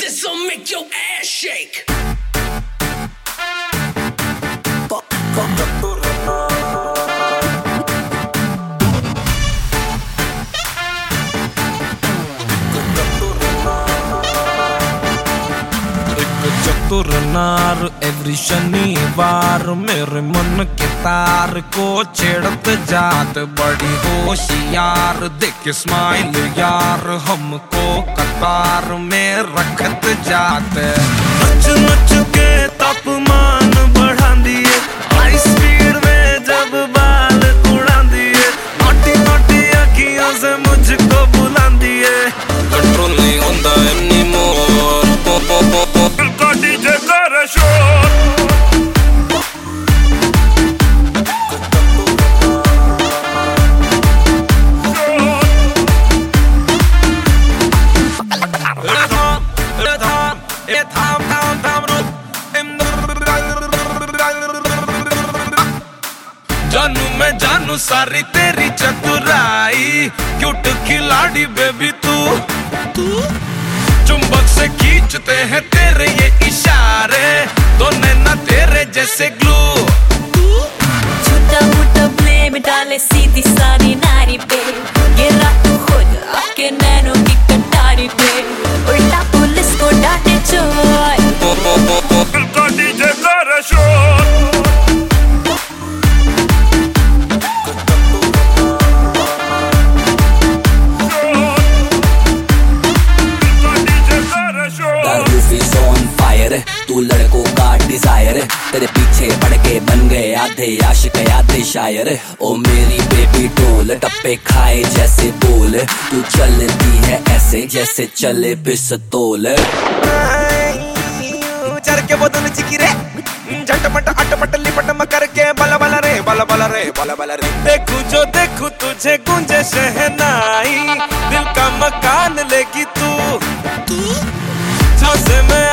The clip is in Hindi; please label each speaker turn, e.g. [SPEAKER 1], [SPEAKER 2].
[SPEAKER 1] this'll make your ass shake.
[SPEAKER 2] चतुर नार एवरी शनिवार मेरे मन के तार को छेड़त जात, बड़ी होशियार देख स्माइल यार हमको कतार में रखत जात। नच नच के तापमान बढ़ा दिए, हाई स्पीड में जब बाल उड़ा दिए, नोटी नोटी अखियों से मुझको बुला दिए। कंट्रोल नहीं होता एनीमोर, डीजे कर शोर। जानू मैं जानू सारी तेरी चतुराई, क्यूट खिलाड़ी बेबी तू। चुंबक से खींचते हैं तेरे ये इशारे, दो नैना तेरे जैसे ग्लू।
[SPEAKER 3] छोटा मोटा ब्लेम डाले सीधी सारी नारी पे, गिरा तू खुद आपके नैनों की कटारी पे, उल्टा पुलिस को डांटे चोर।
[SPEAKER 2] डीजे कर शोर।
[SPEAKER 4] तू लड़कों का डिजायर, तेरे पीछे पड़ के बन गए आधे आशिक आधे शायर। ओ मेरी बेबी डोल टप्पे खाए जैसे बोल, तू चलती है ऐसे जैसे चले पिस्तौल।
[SPEAKER 2] चर के बोतल चिकी रे, झटपट अटपट लिपट म करके बला बला रे बला बला रे बला बला रे। देखूं जो देखूं तुझे गूंजे शहनाई, दिल का मकान लेगी तू। झांसे में